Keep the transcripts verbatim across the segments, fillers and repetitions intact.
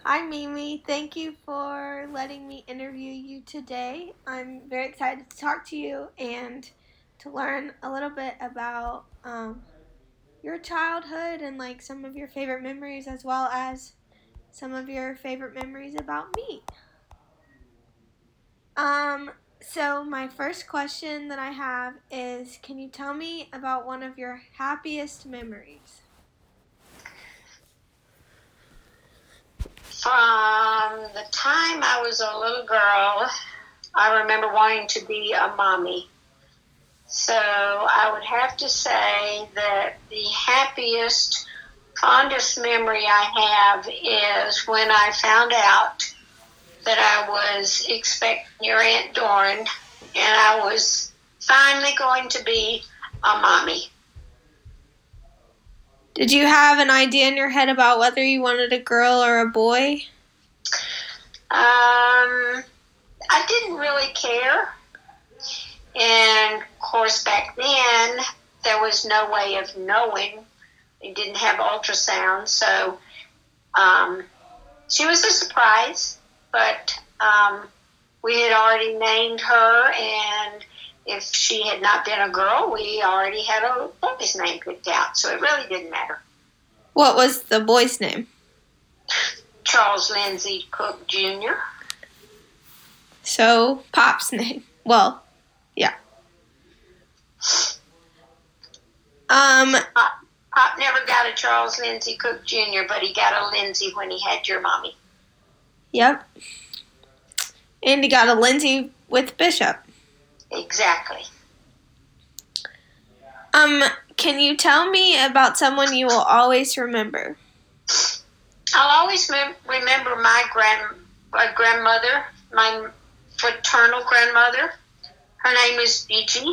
Hi, Mimi. Thank you for letting me interview you today. I'm very excited to talk to you and to learn a little bit about um, your childhood and like some of your favorite memories, as well as some of your favorite memories about me. Um, so my first question that I have is, can you tell me about one of your happiest memories? From the time I was a little girl, I remember wanting to be a mommy. So I would have to say that the happiest, fondest memory I have is when I found out that I was expecting your Aunt Dorn and I was finally going to be a mommy. Did you have an idea in your head about whether you wanted a girl or a boy? Um, I didn't really care. And, of course, back then, there was no way of knowing. They didn't have ultrasound, so um, she was a surprise. But um, we had already named her, and if she had not been a girl, we already had a boy's name picked out, so it really didn't matter. What was the boy's name? Charles Lindsay Cook Junior So, Pop's name. Well, yeah. Um, Pop, Pop never got a Charles Lindsay Cook Junior, but he got a Lindsay when he had your mommy. Yep. And he got a Lindsay with Bishop. Exactly. Um, can you tell me about someone you will always remember? I'll always mem- remember my grand my grandmother, my fraternal grandmother. Her name is Gigi.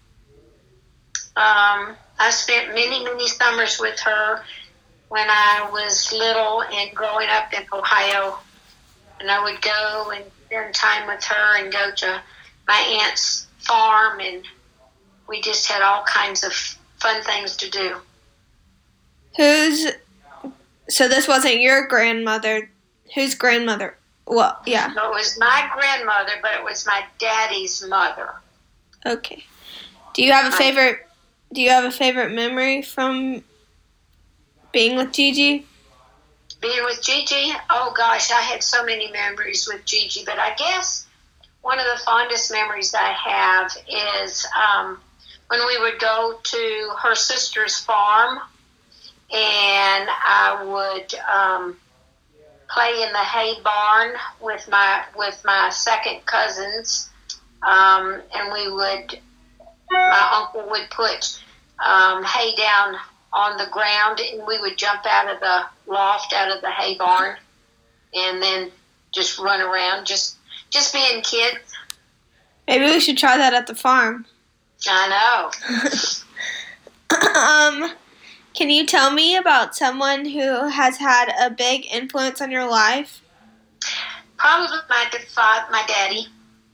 Um, I spent many, many summers with her when I was little and growing up in Ohio. And I would go and spend time with her and go to my aunt's farm, and we just had all kinds of fun things to do. Who's, so this wasn't your grandmother. Whose grandmother? Well, yeah. So it was my grandmother, but it was my daddy's mother. Okay. Do you have a favorite, do you have a favorite memory from being with Gigi? Being with Gigi, oh gosh, I had so many memories with Gigi, but I guess one of the fondest memories I have is um, when we would go to her sister's farm, and I would um, play in the hay barn with my with my second cousins, um, and we would, my uncle would put um, hay down on the ground, and we would jump out of the loft, out of the hay barn, and then just run around, just just being kids. Maybe we should try that at the farm. I know. um, can you tell me about someone who has had a big influence on your life? Probably my father, my daddy.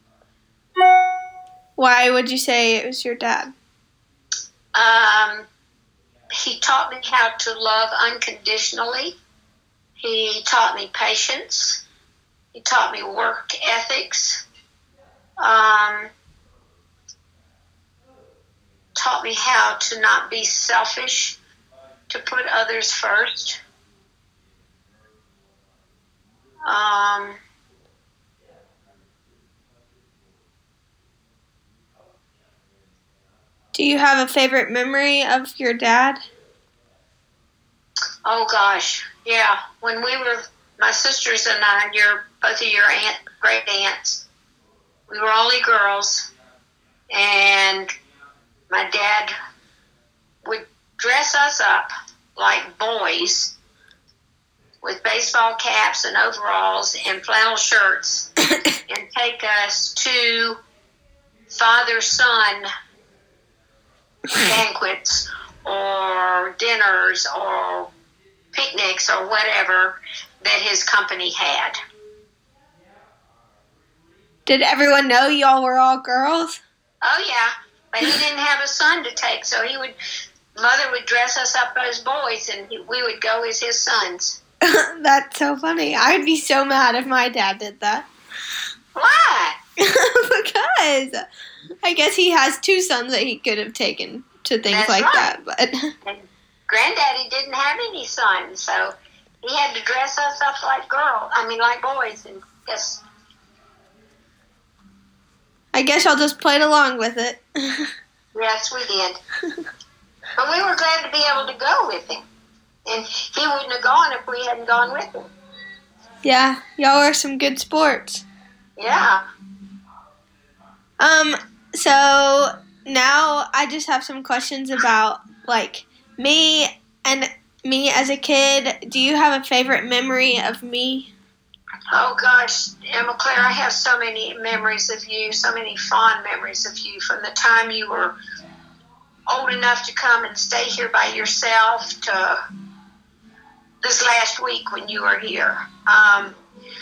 Why would you say it was your dad? Um, he taught me how to love unconditionally. He taught me patience. He taught me work ethics. Um, taught me how to not be selfish, to put others first. Um, Do you have a favorite memory of your dad? Oh gosh, yeah. When we were, my sisters and I, your both of your aunt, great aunts, we were only girls, and my dad would dress us up like boys with baseball caps and overalls and flannel shirts and take us to father-son banquets or dinners or picnics or whatever that his company had. Did everyone know y'all were all girls? Oh, yeah. But he didn't have a son to take, so he would, mother would dress us up as boys, and he, we would go as his sons. That's so funny. I'd be so mad if my dad did that. Why? Because I guess he has two sons that he could have taken to things That's like right. that. But and Granddaddy didn't have any sons, so he had to dress us up like girls. I mean, like boys, and just. I guess I'll just play along with it. Yes, we did. But we were glad to be able to go with him. And he wouldn't have gone if we hadn't gone with him. Yeah, y'all are some good sports. Yeah. Um, so now I just have some questions about, like, me and me as a kid. Do you have a favorite memory of me? Oh, gosh, Emma Claire, I have so many memories of you, so many fond memories of you from the time you were old enough to come and stay here by yourself to this last week when you were here. Um,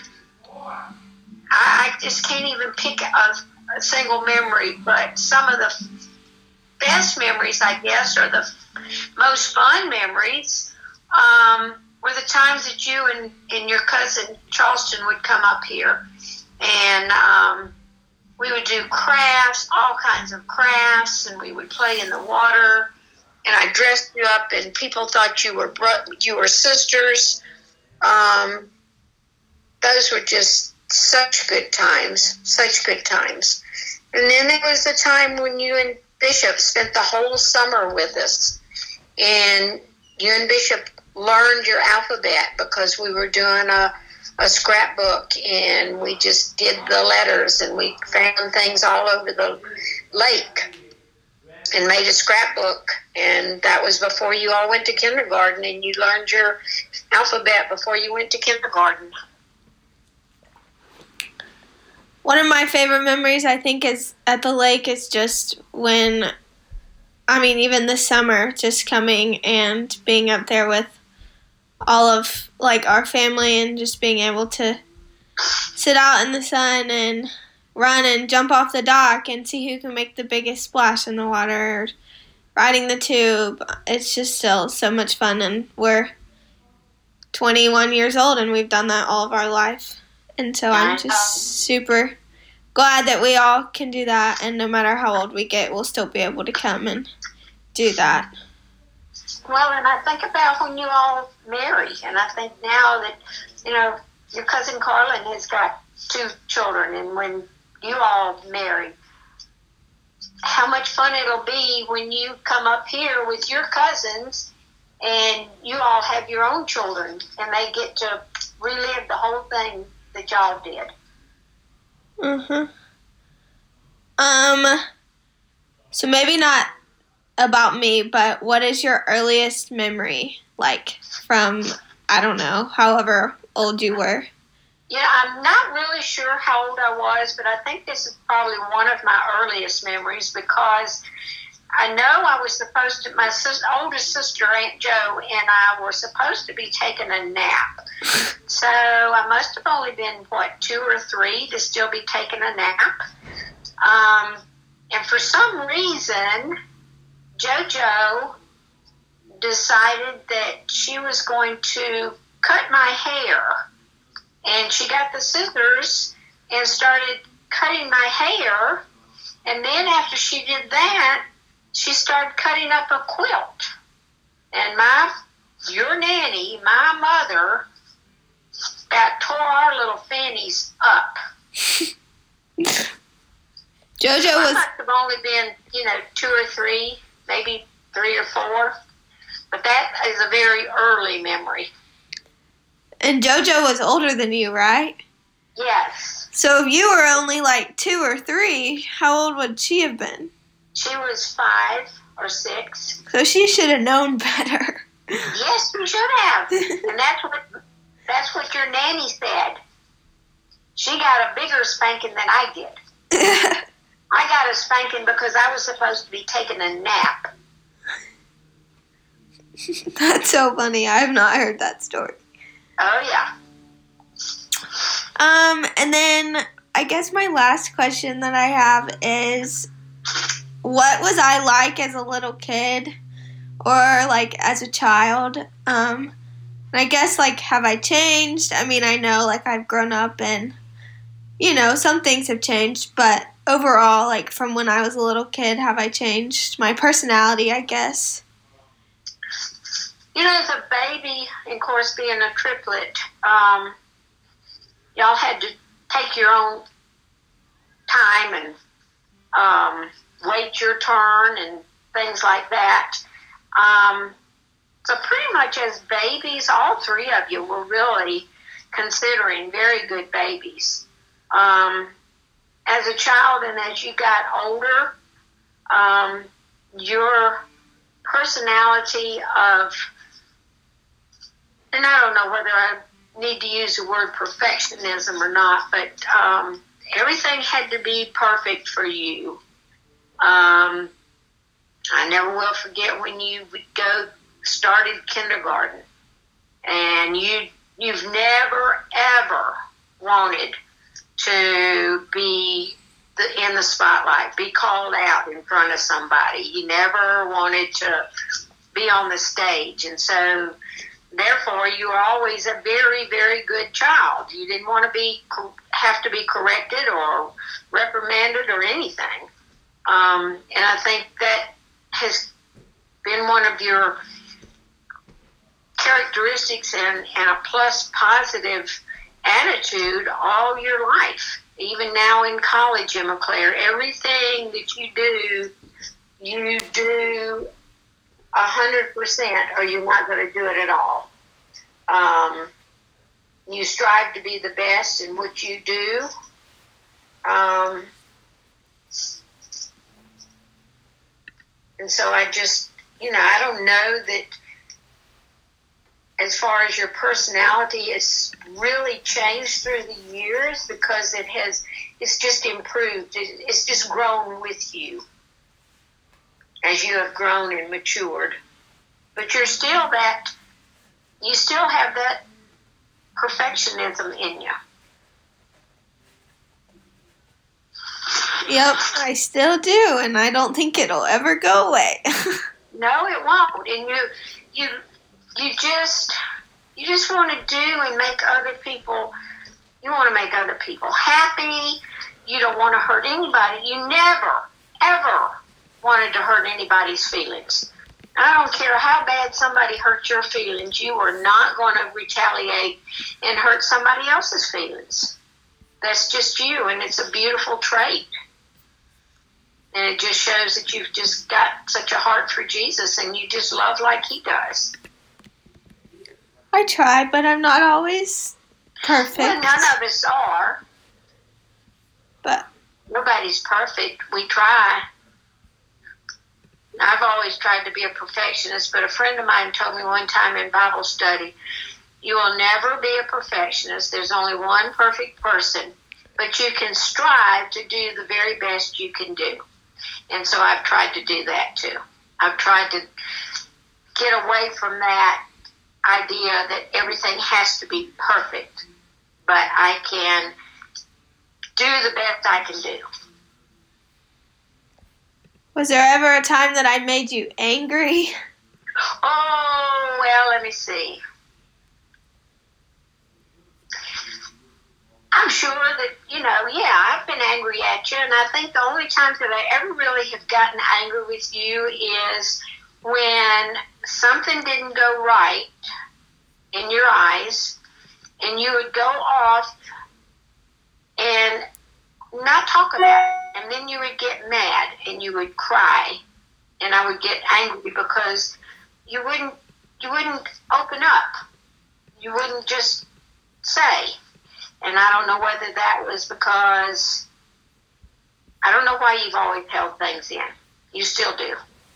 I, I just can't even pick a, a single memory, but some of the best memories, I guess, or the most fun memories, um, were the times that you and, and your cousin Charleston would come up here, and um, we would do crafts, all kinds of crafts, and we would play in the water, and I dressed you up, and people thought you were bro- you were sisters. Um, those were just such good times, such good times. And then there was the time when you and Bishop spent the whole summer with us, and you and Bishop learned your alphabet because we were doing a, a scrapbook, and we just did the letters, and we found things all over the lake and made a scrapbook. And that was before you all went to kindergarten, and you learned your alphabet before you went to kindergarten. One of my favorite memories, I think, is at the lake is just when, I mean, even this summer, just coming and being up there with all of, like, our family and just being able to sit out in the sun and run and jump off the dock and see who can make the biggest splash in the water, or riding the tube. It's just still so much fun, and we're twenty-one years old, and we've done that all of our life. And so I'm just super glad that we all can do that, and no matter how old we get, we'll still be able to come and do that. Well, and I think about when you all marry, and I think now that, you know, your cousin Carlin has got two children, and when you all marry, how much fun it'll be when you come up here with your cousins and you all have your own children, and they get to relive the whole thing that y'all did. Mm-hmm. Um, so maybe not about me, but what is your earliest memory, like, from, I don't know, however old you were? Yeah, I'm not really sure how old I was, but I think this is probably one of my earliest memories, because I know I was supposed to, my sis, oldest sister, Aunt Jo, and I were supposed to be taking a nap. So I must have only been, what, two or three to still be taking a nap. Um, and for some reason, JoJo decided that she was going to cut my hair. And she got the scissors and started cutting my hair. And then after she did that, she started cutting up a quilt. And my, your nanny, my mother, about tore our little fannies up. JoJo so was... I must have only been, you know, two or three, maybe three or four. But that is a very early memory. And JoJo was older than you, right? Yes. So if you were only like two or three, how old would she have been? She was five or six. So she should have known better. Yes, she should have. And that's what that's what your nanny said. She got a bigger spanking than I did. I got a spanking because I was supposed to be taking a nap. That's so funny. I have not heard that story. Oh, yeah. Um, and then I guess my last question that I have is, what was I like as a little kid, or like as a child? Um, And I guess, like, have I changed? I mean, I know, like, I've grown up and, you know, some things have changed, but overall, like, from when I was a little kid, have I changed my personality, I guess? You know, as a baby, and of course, being a triplet, um, y'all had to take your own time and um, wait your turn and things like that. Um, so pretty much as babies, all three of you were really considering very good babies. Um, as a child and as you got older, um, your personality of, and I don't know whether I need to use the word perfectionism or not, but um, everything had to be perfect for you. Um, I never will forget when you would go, started kindergarten, and you, you've never, ever wanted to be the, in the spotlight, be called out in front of somebody. You never wanted to be on the stage, and so therefore you were always a very, very good child. You didn't want to be have to be corrected or reprimanded or anything. Um, and I think that has been one of your characteristics and, and a plus positive attitude all your life. Even now in college, Emma Claire, everything that you do, you do a hundred percent, or you're not going to do it at all. Um, you strive to be the best in what you do. Um, and so I just, you know, I don't know that as far as your personality, it's really changed through the years because it has, it's just improved. It, it's just grown with you as you have grown and matured. But you're still that, you still have that perfectionism in you. Yep, I still do, and I don't think it'll ever go away. No, it won't. And you, you, you just, you just want to do and make other people, you want to make other people happy. You don't want to hurt anybody. You never, ever wanted to hurt anybody's feelings. I don't care how bad somebody hurt your feelings, you are not going to retaliate and hurt somebody else's feelings. That's just you, and it's a beautiful trait. And it just shows that you've just got such a heart for Jesus, and you just love like he does. I try, but I'm not always perfect. Well, none of us are. But nobody's perfect. We try. I've always tried to be a perfectionist, but a friend of mine told me one time in Bible study, you will never be a perfectionist. There's only one perfect person, but you can strive to do the very best you can do. And so I've tried to do that too. I've tried to get away from that idea that everything has to be perfect, but I can do the best I can do. Was there ever a time that I made you angry? Oh, well, let me see. I'm sure that, you know, yeah, I've been angry at you, and I think the only times that I ever really have gotten angry with you is when something didn't go right in your eyes, and you would go off and not talk about it, and then you would get mad, and you would cry, and I would get angry because you wouldn't, you wouldn't open up. You wouldn't just say. And I don't know whether that was because, I don't know why you've always held things in. You still do.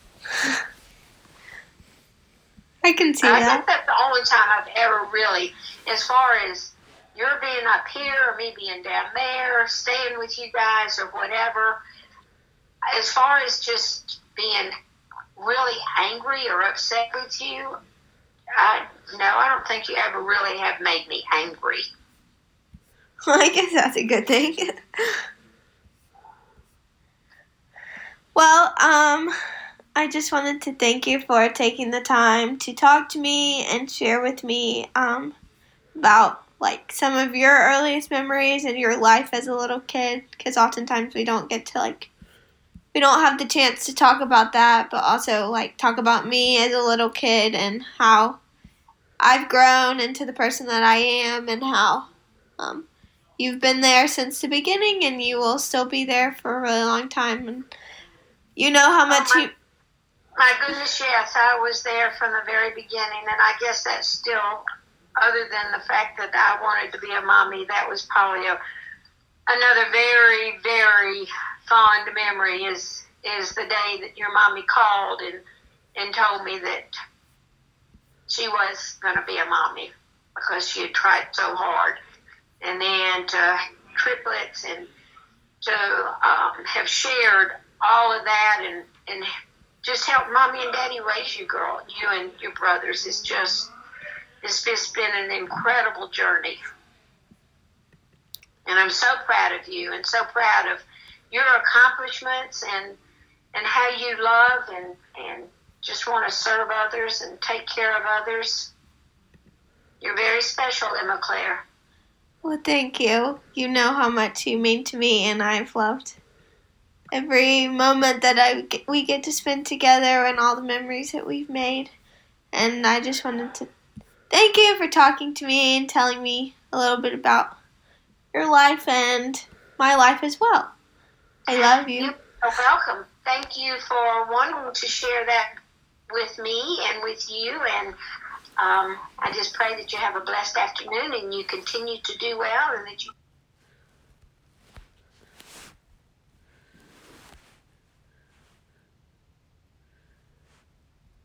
I can see I that. I think that's the only time I've ever really, as far as you're being up here or me being down there, staying with you guys or whatever, as far as just being really angry or upset with you, I, no, I don't think you ever really have made me angry. Well, I guess that's a good thing. Well, um, I just wanted to thank you for taking the time to talk to me and share with me um, about like some of your earliest memories and your life as a little kid, because oftentimes we don't get to like we don't have the chance to talk about that, but also like talk about me as a little kid and how I've grown into the person that I am, and how um, you've been there since the beginning and you will still be there for a really long time. And you know how much oh, my, you... My goodness, yes, I was there from the very beginning, and I guess that's still, other than the fact that I wanted to be a mommy, that was probably a, another very, very fond memory is is the day that your mommy called and, and told me that she was going to be a mommy because she had tried so hard. And then to triplets and to um, have shared all of that and, and just help mommy and daddy raise you, girl, you and your brothers, is just, it's just been an incredible journey. And I'm so proud of you and so proud of your accomplishments and and how you love and, and just want to serve others and take care of others. You're very special, Emma Claire. Well, thank you. You know how much you mean to me, and I've loved every moment that I get, we get to spend together and all the memories that we've made. And I just wanted to thank you for talking to me and telling me a little bit about your life and my life as well. I love you. You're welcome. Thank you for wanting to share that with me and with you. And um, I just pray that you have a blessed afternoon and you continue to do well and that you